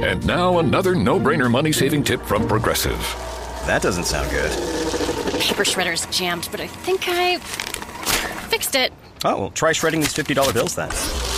And now another no-brainer money-saving tip from Progressive. That doesn't sound good. Paper shredder's jammed, but I think I fixed it. Oh, well, try shredding these $50 bills then.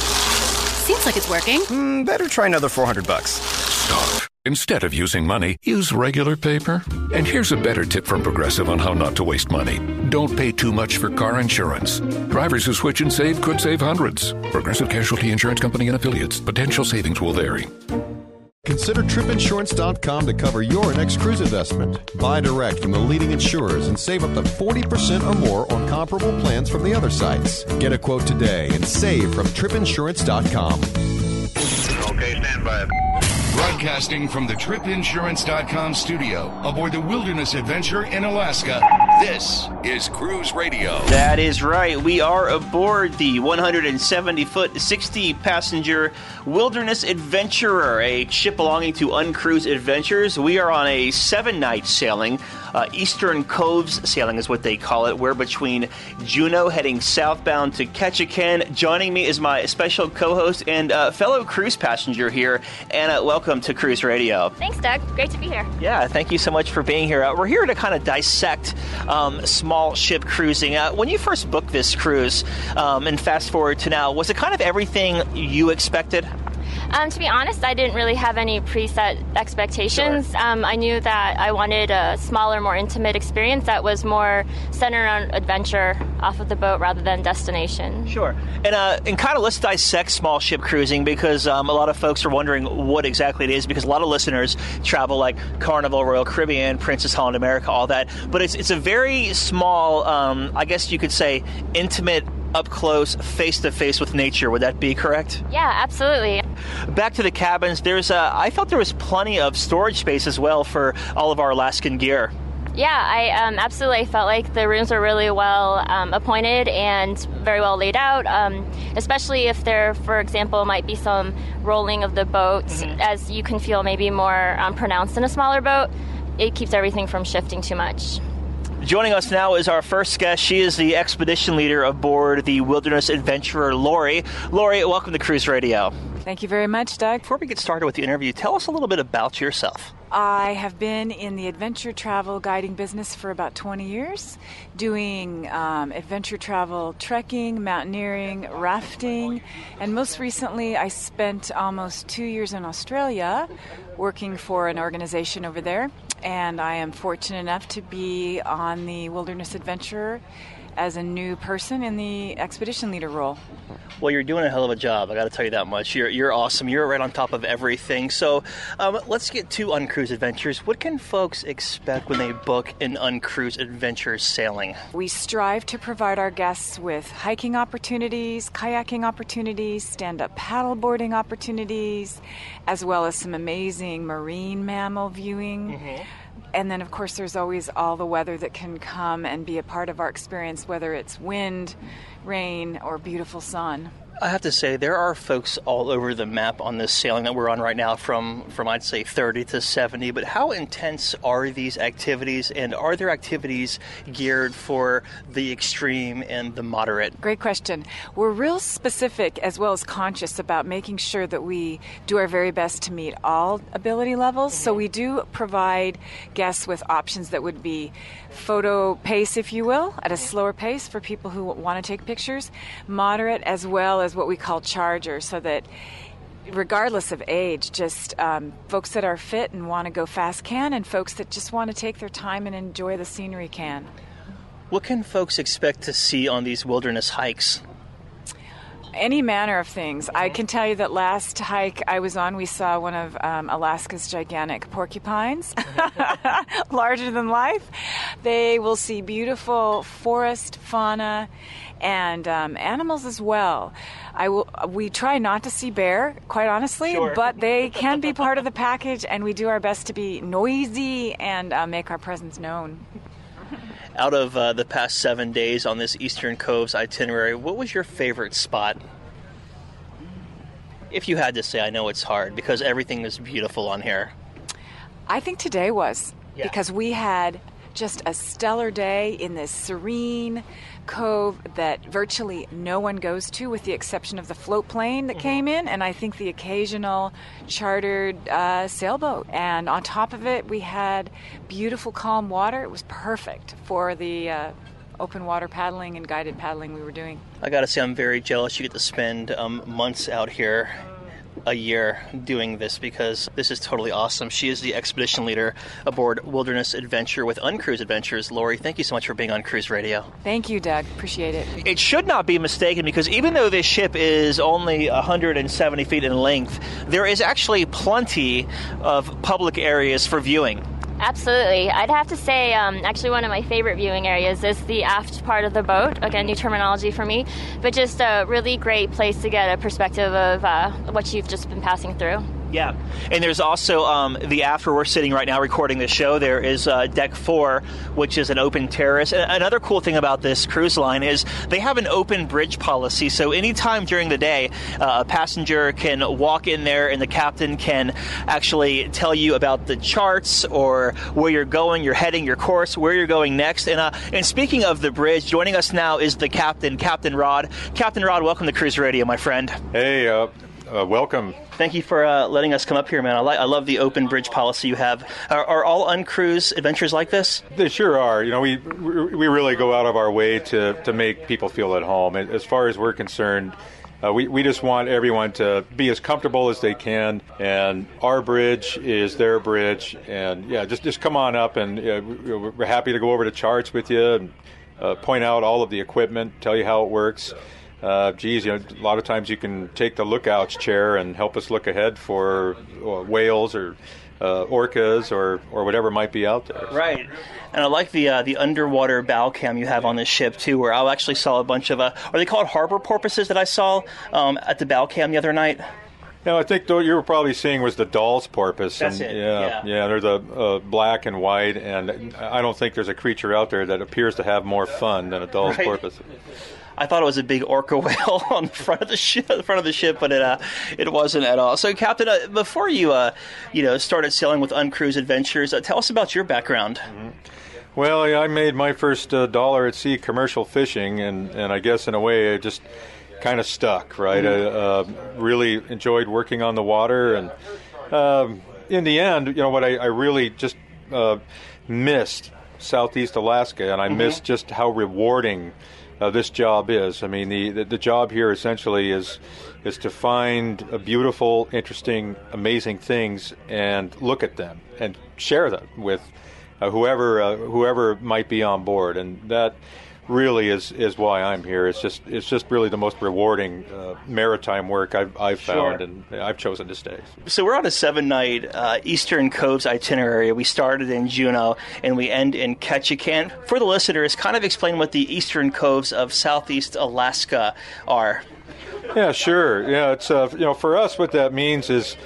Seems like it's working. Better try another $400. Stop. Instead of using money, use regular paper. And here's a better tip from Progressive on how not to waste money. Don't pay too much for car insurance. Drivers who switch and save could save hundreds. Progressive Casualty Insurance Company and Affiliates. Potential savings will vary. Consider tripinsurance.com to cover your next cruise investment. Buy direct from the leading insurers and save up to 40% or more on comparable plans from the other sites. Get a quote today and save from tripinsurance.com. Okay, stand by. Broadcasting from the tripinsurance.com studio aboard the Wilderness Adventure in Alaska, this is Cruise Radio. That is right. We are aboard the 170-foot, 60-passenger Wilderness Adventurer, a ship belonging to Uncruise Adventures. We are on a 7-night sailing. Eastern Coves sailing is what they call it. We're between Juneau heading southbound to Ketchikan. Joining me is my special co-host and fellow cruise passenger here, Anna. Welcome to Cruise Radio. Thanks, Doug. Great to be here. Yeah, thank you so much for being here. We're here to kind of dissect small ship cruising. When you first booked this cruise, and fast forward to now, was it kind of everything you expected? To be honest, I didn't really have any preset expectations. Sure. I knew that I wanted a smaller, more intimate experience that was more centered on adventure off of the boat rather than destination. Sure. And kind of let's dissect small ship cruising, because a lot of folks are wondering what exactly it is, because a lot of listeners travel like Carnival, Royal Caribbean, Princess Holland America, all that. But it's a very small, I guess you could say, intimate, up close, face-to-face with nature. Would that be correct? Yeah, absolutely. Back to the cabins, I felt there was plenty of storage space as well for all of our Alaskan gear. Yeah, I absolutely felt like the rooms were really well appointed and very well laid out, especially if there, for example, might be some rolling of the boat, as you can feel maybe more pronounced in a smaller boat. It keeps everything from shifting too much. Joining us now is our first guest. She is the expedition leader aboard the Wilderness Adventurer, Lori. Lori, welcome to Cruise Radio. Thank you very much, Doug. Before we get started with the interview, tell us a little bit about yourself. I have been in the adventure travel guiding business for about 20 years, doing adventure travel trekking, mountaineering, rafting, and most recently I spent almost 2 years in Australia working for an organization over there, and I am fortunate enough to be on the Wilderness Adventurer as a new person in the expedition leader role. Well, you're doing a hell of a job, I got to tell you that much. You're awesome. You're right on top of everything. So let's get to Uncruise Adventures. What can folks expect when they book an Uncruise Adventures sailing? We strive to provide our guests with hiking opportunities, kayaking opportunities, stand-up paddleboarding opportunities, as well as some amazing marine mammal viewing. And then, of course, there's always all the weather that can come and be a part of our experience, whether it's wind, rain, or beautiful sun. I have to say, there are folks all over the map on this sailing that we're on right now from I'd say 30 to 70, but how intense are these activities, and are there activities geared for the extreme and the moderate? Great question. We're real specific as well as conscious about making sure that we do our very best to meet all ability levels, so we do provide guests with options that would be photo pace, if you will, at a slower pace for people who want to take pictures, moderate, as well as what we call charger, so that regardless of age, just folks that are fit and want to go fast can, and folks that just want to take their time and enjoy the scenery can. What can folks expect to see on these wilderness hikes? Any manner of things. I can tell you that last hike I was on, we saw one of Alaska's gigantic porcupines, larger than life. They will see beautiful forest fauna and animals as well. We try not to see bear, quite honestly, Sure. but they can be part of the package, and we do our best to be noisy and make our presence known. Out of the past 7 days on this Eastern Coves itinerary, what was your favorite spot? If you had to say, I know it's hard because everything is beautiful on here. I think today was, because we had just a stellar day in this serene cove that virtually no one goes to, with the exception of the float plane that came in, and I think the occasional chartered sailboat. And on top of it, we had beautiful, calm water. It was perfect for the open water paddling and guided paddling we were doing. I gotta say, I'm very jealous you get to spend months out here a year doing this, because this is totally awesome. She is the expedition leader aboard Wilderness Adventure with Uncruise Adventures. Lori, thank you so much for being on Cruise Radio. Thank you, Doug. Appreciate it. It should not be mistaken, because even though this ship is only 170 feet in length, there is actually plenty of public areas for viewing. Absolutely. I'd have to say, actually, one of my favorite viewing areas is the aft part of the boat. Again, new terminology for me, but just a really great place to get a perspective of what you've just been passing through. Yeah, and there's also the aft where we're sitting right now recording this show. There is Deck 4, which is an open terrace. And another cool thing about this cruise line is they have an open bridge policy. So anytime during the day, a passenger can walk in there and the captain can actually tell you about the charts or where you're going, your heading, your course, where you're going next. And speaking of the bridge, joining us now is the captain, Captain Rod. Captain Rod, welcome to Cruise Radio, my friend. Hey, welcome. Thank you for letting us come up here, man. I love the open bridge policy you have. Are all uncruise adventures like this? They sure are. You know, we really go out of our way to make people feel at home. As far as we're concerned, we just want everyone to be as comfortable as they can, and our bridge is their bridge. And yeah, just come on up, and we're happy to go over the charts with you and point out all of the equipment, tell you how it works. A lot of times you can take the lookout's chair and help us look ahead for whales or orcas or whatever might be out there. Right. And I like the underwater bow cam you have on this ship, too, where I actually saw a bunch of, are they called harbor porpoises that I saw at the bow cam the other night? No, I think what you were probably seeing was the Dall's porpoise. That's it. Yeah, they're the black and white, and I don't think there's a creature out there that appears to have more fun than a Dall's porpoise. I thought it was a big orca whale on the front of the ship, but it wasn't at all. So, Captain, before you started sailing with Uncruise Adventures, tell us about your background. Mm-hmm. Well, I made my first dollar at sea commercial fishing, and I guess in a way it just kind of stuck, right? Mm-hmm. I really enjoyed working on the water, and in the end, what I really just missed Southeast Alaska, and I missed just how rewarding this job is. I mean, the job here essentially is to find beautiful, interesting, amazing things and look at them and share them with whoever might be on board, and that really is why I'm here. It's just really the most rewarding maritime work I've found, and I've chosen to stay. So we're on a 7-night Eastern Coves itinerary. We started in Juneau and we end in Ketchikan. For the listeners, kind of explain what the Eastern Coves of Southeast Alaska are. Yeah, sure. Yeah, it's for us what that means is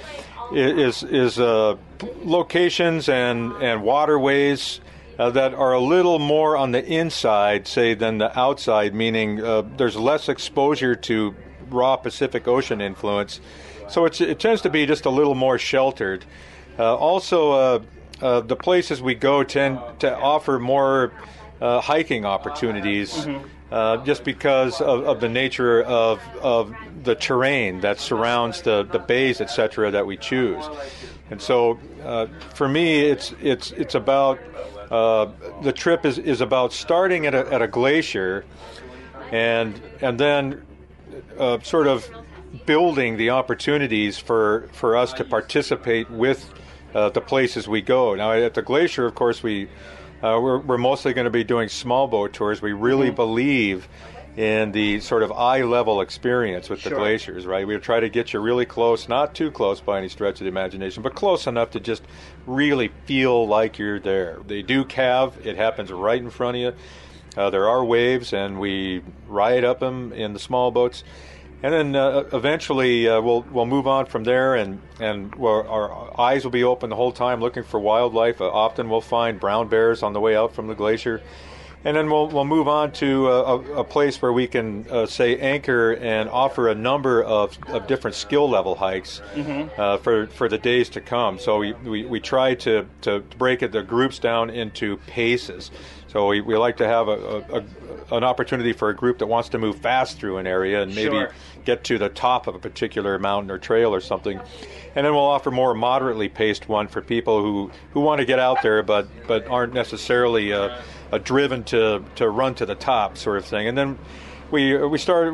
locations and waterways that are a little more on the inside, say, than the outside, meaning there's less exposure to raw Pacific Ocean influence. So it tends to be just a little more sheltered. Also, the places we go tend to offer more hiking opportunities, just because of the nature of the terrain that surrounds the bays, etc., that we choose. And so, for me, it's about the trip is about starting at a glacier, and then sort of building the opportunities for us to participate with the places we go. Now, at the glacier, of course, we're mostly going to be doing small boat tours. We really believe in the sort of eye-level experience with the glaciers, right? We try to get you really close, not too close by any stretch of the imagination, but close enough to just really feel like you're there. They do calve. It happens right in front of you. There are waves, and we ride up them in the small boats. And then eventually we'll move on from there, and our eyes will be open the whole time looking for wildlife. Often we'll find brown bears on the way out from the glacier. And then we'll move on to a place where we can, say, anchor and offer a number of different skill level hikes for the days to come. So we try to break the groups down into paces. So we like to have an opportunity for a group that wants to move fast through an area and maybe get to the top of a particular mountain or trail or something. And then we'll offer more moderately paced one for people who want to get out there but aren't necessarily driven to run to the top sort of thing. And then we're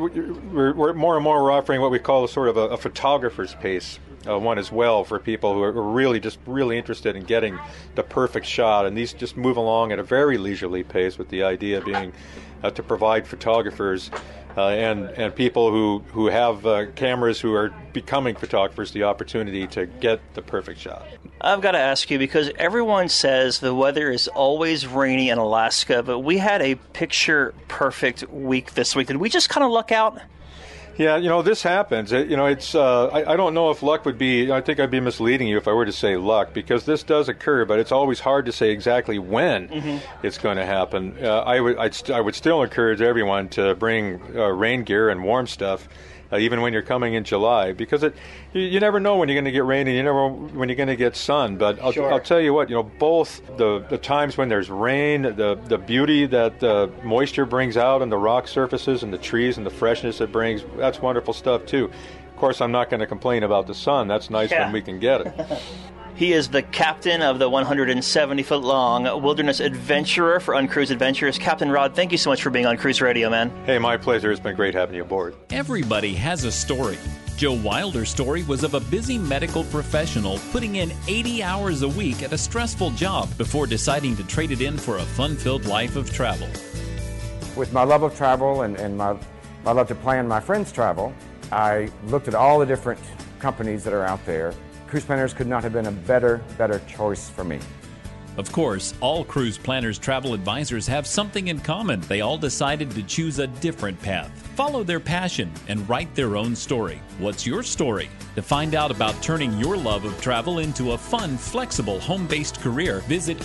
more and more we're offering what we call sort of a photographer's pace one as well for people who are really interested in getting the perfect shot. And these just move along at a very leisurely pace, with the idea being to provide photographers and people who have cameras who are becoming photographers the opportunity to get the perfect shot. I've got to ask you, because everyone says the weather is always rainy in Alaska, but we had a picture-perfect week this week. Did we just kind of luck out? Yeah, this happens. It's I don't know if luck would be, I think I'd be misleading you if I were to say luck, because this does occur, but it's always hard to say exactly when it's going to happen. I would still encourage everyone to bring rain gear and warm stuff, even when you're coming in July, because you never know when you're going to get rain and you never know when you're going to get sun. But I'll tell you what, both the times when there's rain, the beauty that the moisture brings out on the rock surfaces and the trees and the freshness it brings, that's wonderful stuff too. Of course, I'm not going to complain about the sun. That's nice when we can get it. He is the captain of the 170-foot-long Wilderness Adventurer for Uncruise Adventures. Captain Rod, thank you so much for being on Cruise Radio, man. Hey, my pleasure. It's been great having you aboard. Everybody has a story. Joe Wilder's story was of a busy medical professional putting in 80 hours a week at a stressful job before deciding to trade it in for a fun-filled life of travel. With my love of travel and my love to plan my friends' travel, I looked at all the different companies that are out there. Cruise Planners could not have been a better choice for me. Of course, all Cruise Planners travel advisors have something in common. They all decided to choose a different path, follow their passion, and write their own story. What's your story? To find out about turning your love of travel into a fun, flexible, home-based career, visit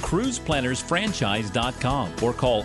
cruiseplannersfranchise.com or call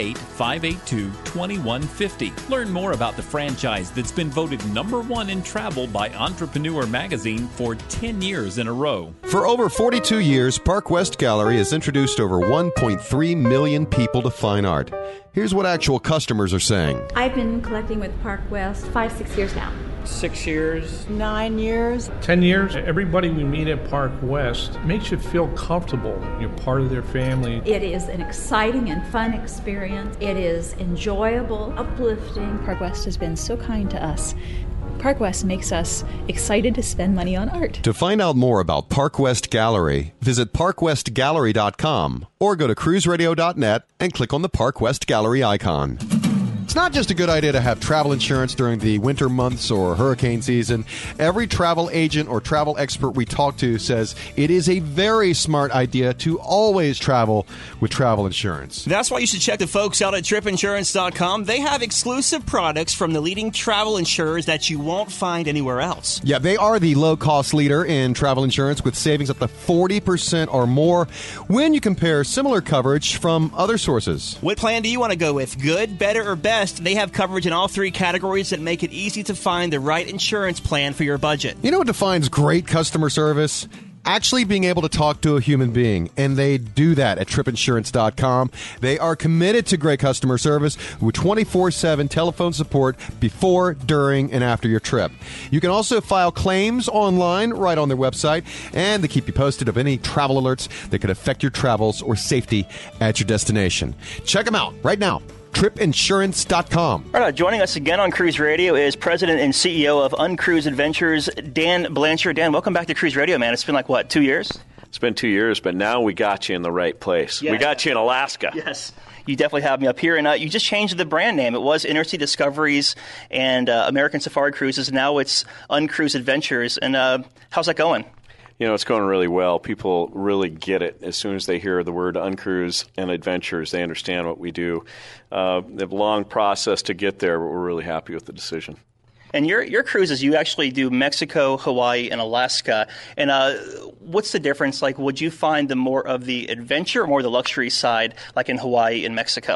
888-582-2150. Learn more about the franchise that's been voted #1 in travel by Entrepreneur Magazine for 10 years in a row. For over 42 years, Park West Gallery has introduced over 1.3 million people to fine art. Here's what actual customers are saying. I've been collecting with Park West 5-6 years now. 6 years. 9 years. 10 years. Everybody we meet at Park West makes you feel comfortable. You're part of their family. It is an exciting and fun experience. It is enjoyable, uplifting. Park West has been so kind to us. Park West makes us excited to spend money on art. To find out more about Park West Gallery, visit parkwestgallery.com or go to cruiseradio.net and click on the Park West Gallery icon. It's not just a good idea to have travel insurance during the winter months or hurricane season. Every travel agent or travel expert we talk to says it is a very smart idea to always travel with travel insurance. That's why you should check the folks out at tripinsurance.com. They have exclusive products from the leading travel insurers that you won't find anywhere else. Yeah, they are the low-cost leader in travel insurance with savings up to 40% or more when you compare similar coverage from other sources. What plan do you want to go with? Good, better, or best? They have coverage in all 3 categories that make it easy to find the right insurance plan for your budget. You know what defines great customer service? Actually being able to talk to a human being, and they do that at tripinsurance.com. They are committed to great customer service with 24/7 telephone support before, during, and after your trip. You can also file claims online right on their website, and they keep you posted of any travel alerts that could affect your travels or safety at your destination. Check them out right now. tripinsurance.com. All right, joining us again on Cruise Radio is President and CEO of Uncruise Adventures, Dan Blanchard. Dan, welcome back to Cruise Radio, man. It's been 2 years? It's been 2 years, but now we got you in the right place. Yeah. We got you in Alaska. Yes, you definitely have me up here. And you just changed the brand name. It was Intersea Discoveries and American Safari Cruises. Now it's Uncruise Adventures. And how's that going? It's going really well. People really get it. As soon as they hear the word Uncruise and Adventures, they understand what we do. They have a long process to get there, but we're really happy with the decision. And your cruises, you actually do Mexico, Hawaii, and Alaska. And what's the difference? Would you find the more of the adventure or more the luxury side, like in Hawaii and Mexico?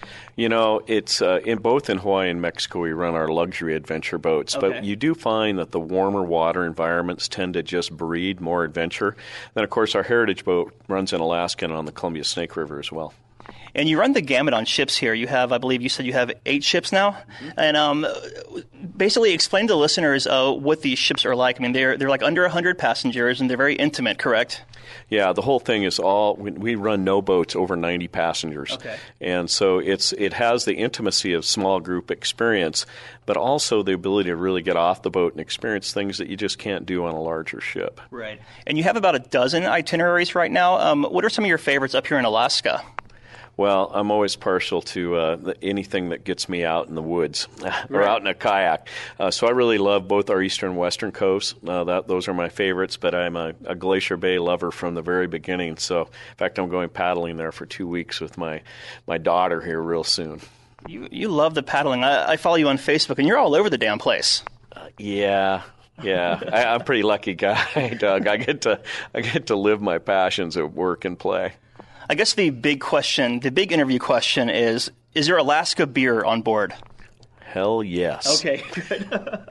You know, it's in Hawaii and Mexico, we run our luxury adventure boats, but you do find that the warmer water environments tend to just breed more adventure. Then, of course, our heritage boat runs in Alaska and on the Columbia Snake River as well. And you run the gamut on ships here. You have, I believe you said you have 8 ships now. And basically explain to listeners what these ships are like. I mean, they're like under 100 passengers, and they're very intimate, correct? Yeah, the whole thing is we run no boats over 90 passengers. Okay. And so it has the intimacy of small group experience, but also the ability to really get off the boat and experience things that you just can't do on a larger ship. Right. And you have about a dozen itineraries right now. What are some of your favorites up here in Alaska? Well, I'm always partial to anything that gets me out in the woods or out in a kayak. So I really love both our eastern and western coasts. Those are my favorites, but I'm a Glacier Bay lover from the very beginning. So, in fact, I'm going paddling there for 2 weeks with my daughter here real soon. You love the paddling. I follow you on Facebook, and you're all over the damn place. Yeah. I'm a pretty lucky guy, Doug. I get to live my passions at work and play. I guess the big interview question is there Alaska beer on board? Hell yes. Okay, good.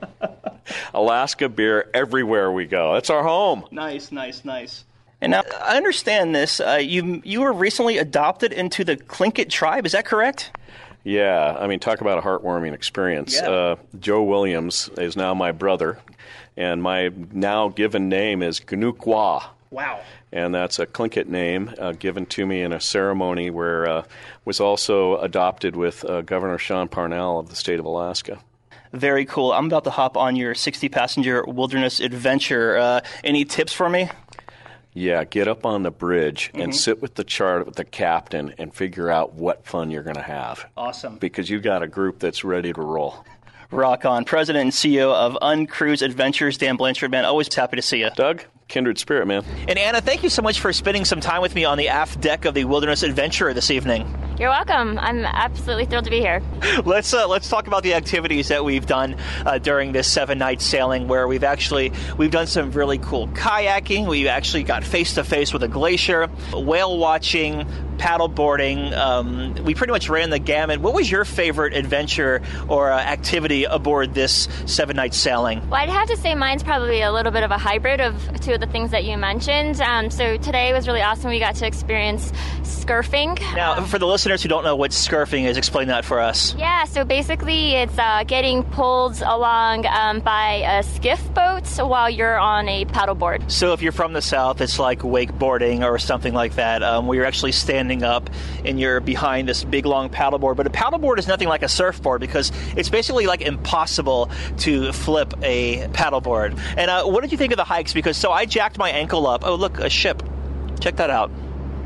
Alaska beer everywhere we go. It's our home. Nice. And now, I understand this. You were recently adopted into the Tlingit tribe. Is that correct? Yeah. I mean, talk about a heartwarming experience. Yeah. Joe Williams is now my brother, and my now given name is Gnukwa. Wow. And that's a Tlingit name given to me in a ceremony where was also adopted with Governor Sean Parnell of the state of Alaska. Very cool. I'm about to hop on your 60-passenger wilderness adventure. Any tips for me? Yeah, get up on the bridge and sit with the chart with the captain and figure out what fun you're going to have. Awesome. Because you got a group that's ready to roll. Rock on. President and CEO of Uncruise Adventures, Dan Blanchard, man. Always happy to see you. Doug, kindred spirit, man. And Anna, thank you so much for spending some time with me on the aft deck of the Wilderness Adventurer this evening. You're welcome. I'm absolutely thrilled to be here. Let's talk about the activities that we've done during this 7-night sailing, where we've done some really cool kayaking. We actually got face-to-face with a glacier, whale watching, paddle boarding. We pretty much ran the gamut. What was your favorite adventure or activity aboard this 7-night sailing? Well, I'd have to say mine's probably a little bit of a hybrid of two of the things that you mentioned. So today was really awesome. We got to experience scurfing. Now, for the listeners who don't know what scurfing is, explain that for us. Yeah, so basically it's getting pulled along by a skiff boat while you're on a paddleboard. So if you're from the south, it's like wakeboarding or something like that, where you're actually standing up and you're behind this big long paddleboard. But a paddleboard is nothing like a surfboard because it's basically like impossible to flip a paddleboard. And what did you think of the hikes? Because I jacked my ankle up. Oh, look, a ship. Check that out.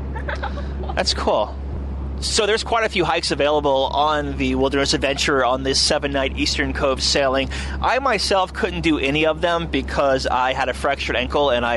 That's cool. So there's quite a few hikes available on the Wilderness Adventurer on this 7-night Eastern Cove sailing. I myself couldn't do any of them because I had a fractured ankle and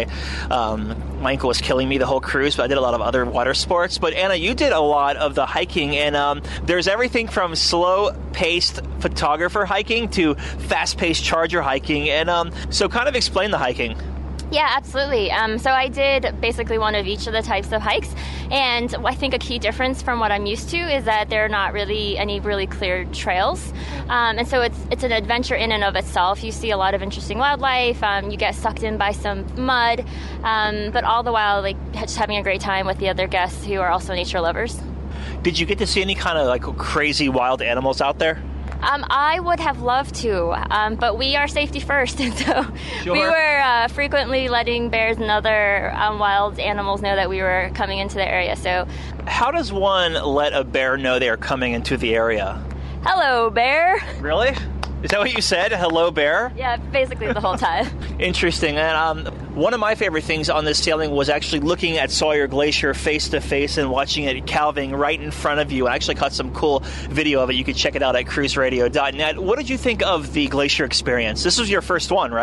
my ankle was killing me the whole cruise, but I did a lot of other water sports. But Anna, you did a lot of the hiking, and there's everything from slow-paced photographer hiking to fast-paced charger hiking. And so kind of explain the hiking. Yeah, absolutely. So I did basically one of each of the types of hikes, and I think a key difference from what I'm used to is that there are not really any really clear trails, and so it's an adventure in and of itself. You see a lot of interesting wildlife, you get sucked in by some mud, but all the while just having a great time with the other guests who are also nature lovers. Did you get to see any kind of crazy wild animals out there? I would have loved to, but we are safety first, and so Sure. we were frequently letting bears and other wild animals know that we were coming into the area. So, how does one let a bear know they are coming into the area? Hello, bear. Really? Is that what you said? Hello, bear? Yeah, basically the whole time. Interesting. And one of my favorite things on this sailing was actually looking at Sawyer Glacier face-to-face and watching it calving right in front of you. I actually caught some cool video of it. You can check it out at cruiseradio.net. What did you think of the glacier experience? This was your first one, right?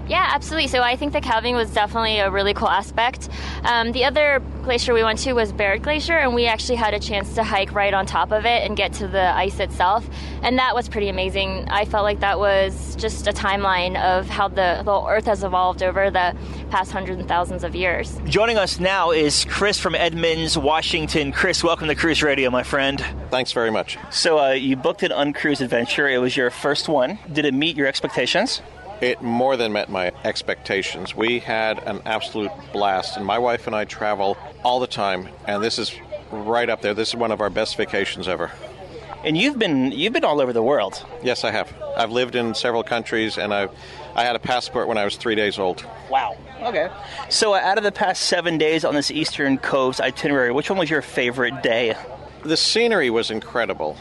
Yeah, absolutely. So I think the calving was definitely a really cool aspect. The other glacier we went to was Baird Glacier, and we actually had a chance to hike right on top of it and get to the ice itself, and that was pretty amazing. I felt like that was just a timeline of how the whole Earth has evolved over the past hundreds and thousands of years. Joining us now is Chris from Edmonds, Washington. Chris, welcome to Cruise Radio, my friend. Thanks very much. So you booked an uncruise adventure. It was your first one. Did it meet your expectations? It more than met my expectations. We had an absolute blast, and my wife and I travel all the time, and this is right up there. This is one of our best vacations ever. And you've been all over the world. Yes, I have. I've lived in several countries, and I had a passport when I was 3 days old. Wow. Okay. So out of the past 7 days on this Eastern Coast itinerary, which one was your favorite day? The scenery was incredible.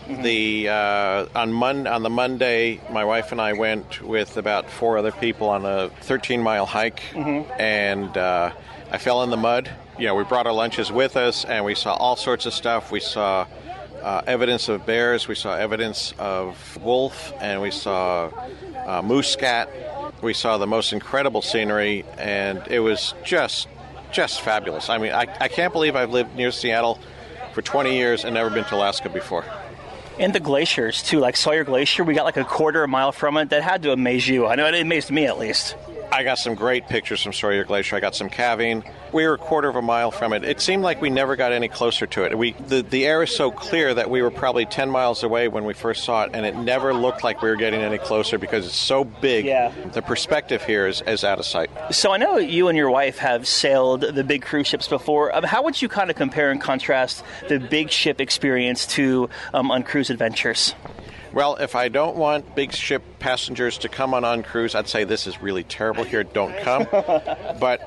Mm-hmm. On the Monday, my wife and I went with about 4 other people on a 13-mile hike, mm-hmm. and I fell in the mud. You know, we brought our lunches with us, and we saw all sorts of stuff. We saw evidence of bears, we saw evidence of wolf, and we saw moose scat. We saw the most incredible scenery, and it was just fabulous. I mean, I can't believe I've lived near Seattle for 20 years and never been to Alaska before. And the glaciers, too, like Sawyer Glacier, we got like a quarter of a mile from it. That had to amaze you. I know it amazed me, at least. I got some great pictures from Sawyer Glacier. I got some calving. We were a quarter of a mile from it. It seemed like we never got any closer to it. The air is so clear that we were probably 10 miles away when we first saw it, and it never looked like we were getting any closer because it's so big. Yeah. The perspective here is out of sight. So I know you and your wife have sailed the big cruise ships before. How would you kind of compare and contrast the big ship experience to on cruise adventures? Well, if I don't want big ship passengers to come on cruise, I'd say this is really terrible here. Don't come. But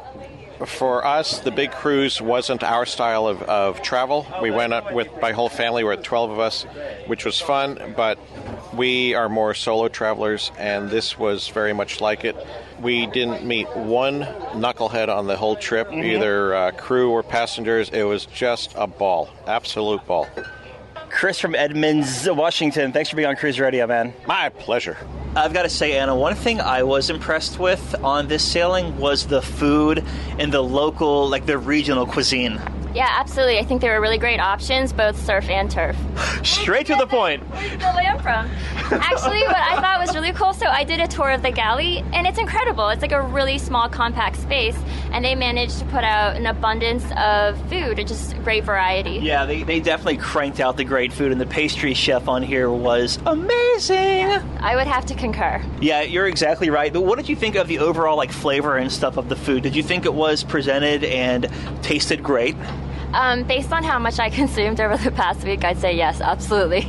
for us, the big cruise wasn't our style of travel. We went up with my whole family. We're 12 of us, which was fun. But we are more solo travelers, and this was very much like it. We didn't meet one knucklehead on the whole trip, mm-hmm. either crew or passengers. It was just a ball, absolute ball. Chris from Edmonds, Washington, thanks for being on Cruise Radio, man. My pleasure. I've got to say, Anna, one thing I was impressed with on this sailing was the food and the local, like the regional cuisine. Yeah, absolutely. I think there were really great options, both surf and turf. Straight to the point. Where did you get the lamb from? Actually, what I thought was really cool, so I did a tour of the galley, and it's incredible. It's like a really small, compact space, and they managed to put out an abundance of food, just great variety. Yeah, they definitely cranked out the great food, and the pastry chef on here was amazing. I would have to concur. Yeah, you're exactly right. But what did you think of the overall flavor and stuff of the food? Did you think it was presented and tasted great? Based on how much I consumed over the past week, I'd say yes, absolutely.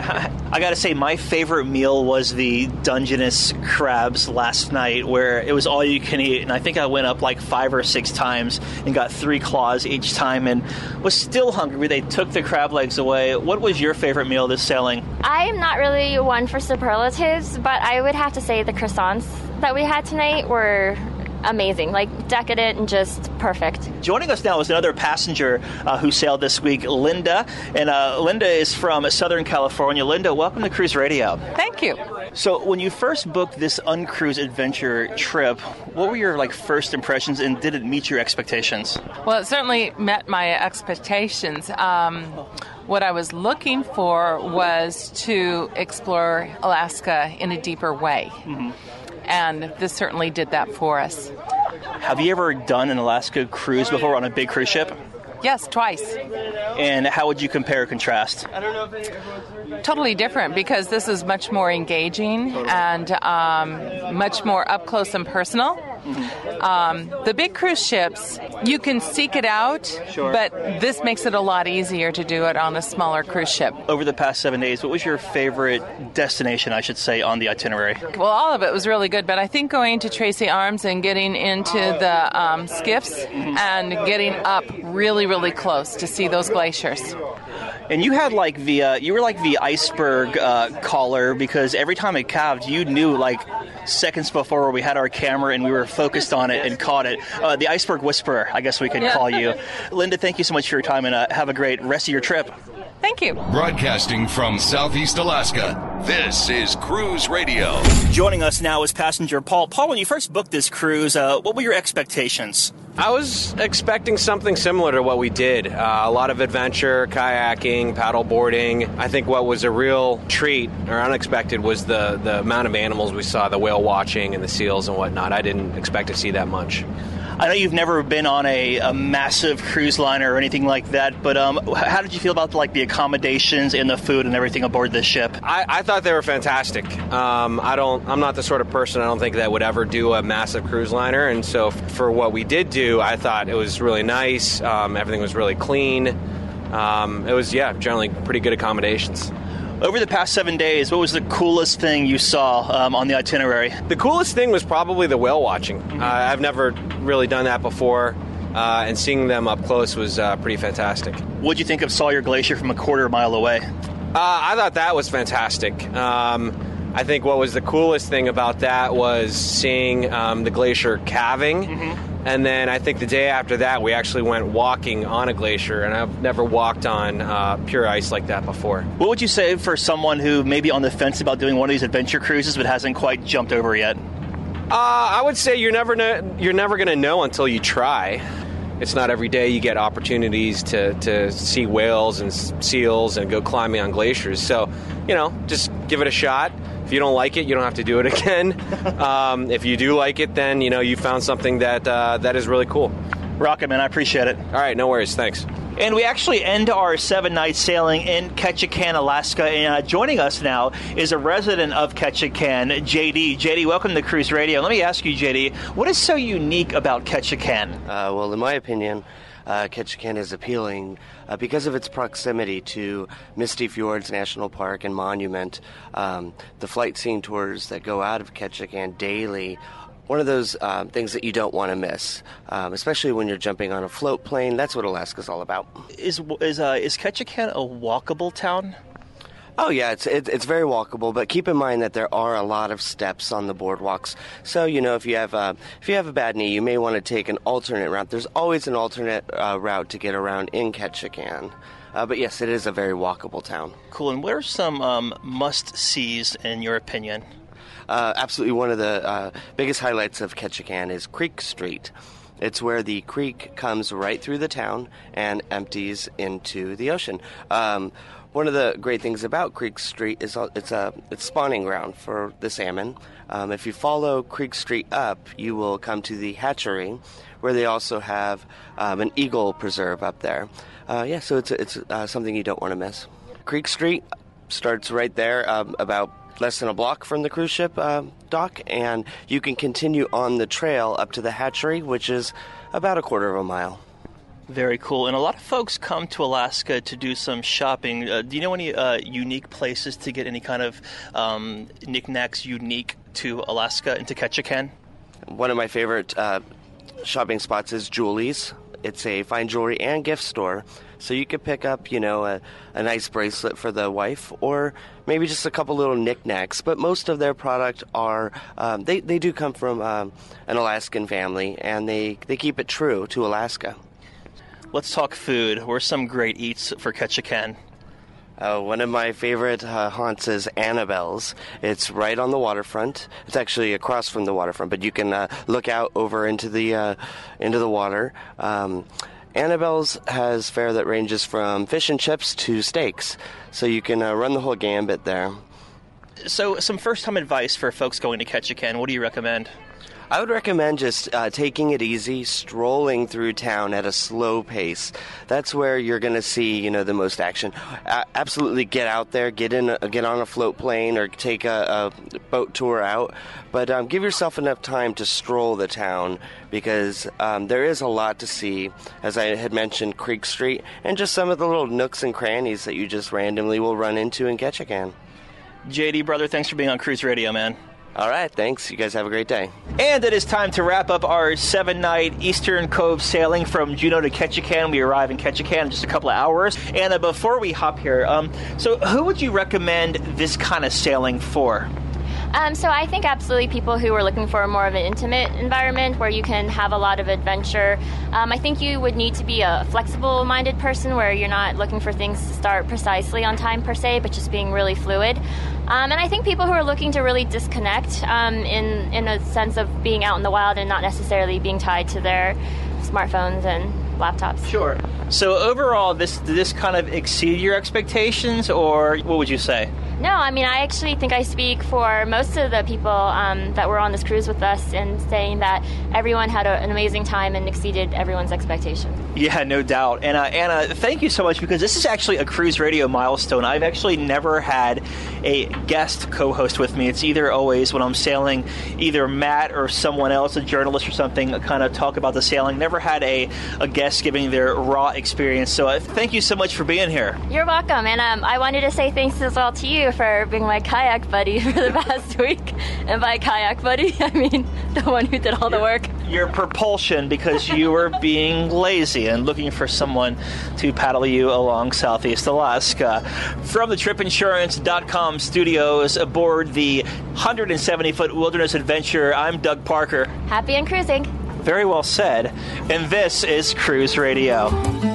I gotta say, my favorite meal was the Dungeness crabs last night, where it was all you can eat, and I think I went up 5 or 6 times and got 3 claws each time and was still hungry. They took the crab legs away. What was your favorite meal this sailing? I'm not really one for superlatives, but I would have to say the croissants that we had tonight were amazing, decadent and just perfect. Joining us now is another passenger who sailed this week, Linda. And Linda is from Southern California. Linda, welcome to Cruise Radio. Thank you. So when you first booked this uncruise adventure trip, what were your first impressions, and did it meet your expectations? Well, it certainly met my expectations. What I was looking for was to explore Alaska in a deeper way. Mm-hmm. And this certainly did that for us. Have you ever done an Alaska cruise before on a big cruise ship? Yes, twice. And how would you compare or contrast? Totally different, because this is much more engaging and much more up close and personal. The big cruise ships, you can seek it out, sure, but this makes it a lot easier to do it on a smaller cruise ship. Over the past 7 days, what was your favorite destination, I should say, on the itinerary? Well, all of it was really good, but I think going to Tracy Arms and getting into the skiffs and getting up really, really close to see those glaciers. And you had like you were like the iceberg caller, because every time it calved, you knew like seconds before we had our camera and we were focused on it and caught it. The iceberg whisperer, I guess we could call you. Linda, thank you so much for your time, and have a great rest of your trip. Thank you. Broadcasting from Southeast Alaska, this is Cruise Radio. Joining us now is passenger Paul. Paul, when you first booked this cruise, what were your expectations? I was expecting something similar to what we did. A lot of adventure, kayaking, paddle boarding. I think what was a real treat or unexpected was the amount of animals we saw, the whale watching and the seals and whatnot. I didn't expect to see that much. I know you've never been on a massive cruise liner or anything like that, but how did you feel about like the accommodations and the food and everything aboard this ship? I thought they were fantastic. I'm not the sort of person, I don't think, that would ever do a massive cruise liner, and so for what we did do, I thought it was really nice. Everything was really clean. It was, generally pretty good accommodations. Over the past 7 days, what was the coolest thing you saw on the itinerary? The coolest thing was probably the whale watching. I've never really done that before, and seeing them up close was pretty fantastic. What did you think of Sawyer Glacier from a quarter mile away? I thought that was fantastic. I think what was the coolest thing about that was seeing the glacier calving. And then I think the day after that, we actually went walking on a glacier, and I've never walked on pure ice like that before. What would you say for someone who may be on the fence about doing one of these adventure cruises but hasn't quite jumped over yet? I would say you're never going to know until you try. It's not every day you get opportunities to see whales and seals and go climbing on glaciers. So, just give it a shot. If you don't like it, you don't have to do it again. If you do like it, then, you found something that is really cool. Rocket, man, I appreciate it. All right, no worries. Thanks. And we actually end our 7-night sailing in Ketchikan, Alaska. And joining us now is a resident of Ketchikan, JD. JD, welcome to Cruise Radio. Let me ask you, JD, what is so unique about Ketchikan? Well, in my opinion, Ketchikan is appealing because of its proximity to Misty Fjords National Park and Monument. The flight scene tours that go out of Ketchikan daily, one of those things that you don't want to miss, especially when you're jumping on a float plane. That's what Alaska's all about. Is Ketchikan a walkable town? Oh yeah, it's very walkable, but keep in mind that there are a lot of steps on the boardwalks. So if you have a bad knee, you may want to take an alternate route. There's always an alternate route to get around in Ketchikan. But yes, it is a very walkable town. Cool. And what are some must-sees in your opinion? Absolutely, one of the biggest highlights of Ketchikan is Creek Street. It's where the creek comes right through the town and empties into the ocean. One of the great things about Creek Street is it's spawning ground for the salmon. If you follow Creek Street up, you will come to the hatchery, where they also have an eagle preserve up there. So it's something you don't want to miss. Creek Street starts right there, about less than a block from the cruise ship dock, and you can continue on the trail up to the hatchery, which is about a quarter of a mile. Very cool. And a lot of folks come to Alaska to do some shopping. Do you know any unique places to get any kind of knickknacks unique to Alaska and to Ketchikan? One of my favorite shopping spots is Julie's. It's a fine jewelry and gift store. So you could pick up, a nice bracelet for the wife, or maybe just a couple little knickknacks. But most of their product are, they do come from an Alaskan family, and they keep it true to Alaska. Let's talk food. Where's some great eats for Ketchikan? One of my favorite haunts is Annabelle's. It's right on the waterfront. It's actually across from the waterfront, but you can look out over into the water. Annabelle's has fare that ranges from fish and chips to steaks, so you can run the whole gambit there. So, some first-time advice for folks going to Ketchikan. What do you recommend? I would recommend just taking it easy, strolling through town at a slow pace. That's where you're going to see, the most action. Absolutely get out there, get on a float plane, or take a boat tour out. But give yourself enough time to stroll the town, because there is a lot to see. As I had mentioned, Creek Street, and just some of the little nooks and crannies that you just randomly will run into in Ketchikan. JD, brother, thanks for being on Cruise Radio, man. All right, thanks. You guys have a great day. And it is time to wrap up our 7-night Eastern Cove sailing from Juneau to Ketchikan. We arrive in Ketchikan in just a couple of hours. And before we hop here, so who would you recommend this kind of sailing for? So I think absolutely people who are looking for more of an intimate environment where you can have a lot of adventure. I think you would need to be a flexible-minded person where you're not looking for things to start precisely on time per se, but just being really fluid. And I think people who are looking to really disconnect in a sense of being out in the wild and not necessarily being tied to their smartphones and laptops. Sure. So overall, did this kind of exceed your expectations, or what would you say? No, I mean, I actually think I speak for most of the people that were on this cruise with us in saying that everyone had an amazing time and exceeded everyone's expectations. Yeah, no doubt. And Anna, thank you so much, because this is actually a Cruise Radio milestone. I've actually never had a guest co-host with me. It's either always when I'm sailing, either Matt or someone else, a journalist or something, kind of talk about the sailing. Never had a guest giving their raw experience. So thank you so much for being here. You're welcome. And I wanted to say thanks as well to you for being my kayak buddy for the past week. And by kayak buddy, I mean the one who did all the work. Your propulsion, because you were being lazy and looking for someone to paddle you along Southeast Alaska. From the TripInsurance.com studios aboard the 170-foot Wilderness Adventure, I'm Doug Parker. Happy and cruising. Very well said. And this is Cruise Radio.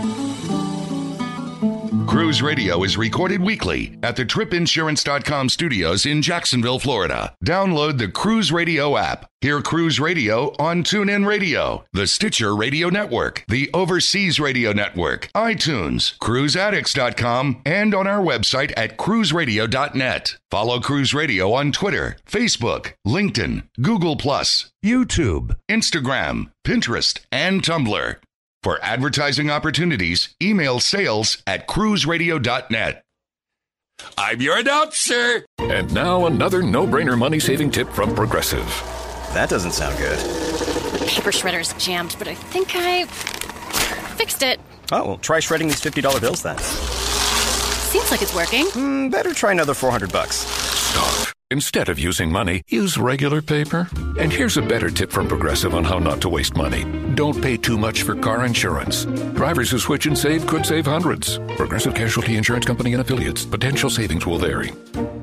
Cruise Radio is recorded weekly at the TripInsurance.com studios in Jacksonville, Florida. Download the Cruise Radio app. Hear Cruise Radio on TuneIn Radio, the Stitcher Radio Network, the Overseas Radio Network, iTunes, CruiseAddicts.com, and on our website at cruiseradio.net. Follow Cruise Radio on Twitter, Facebook, LinkedIn, Google+, YouTube, Instagram, Pinterest, and Tumblr. For advertising opportunities, email sales@cruiseradio.net. I'm your announcer. And now another no-brainer money-saving tip from Progressive. That doesn't sound good. The paper shredder's jammed, but I think I fixed it. Oh, well, try shredding these $50 bills then. Seems like it's working. Better try another $400. Stop. Instead of using money, use regular paper. And here's a better tip from Progressive on how not to waste money. Don't pay too much for car insurance. Drivers who switch and save could save hundreds. Progressive Casualty Insurance Company and affiliates. Potential savings will vary.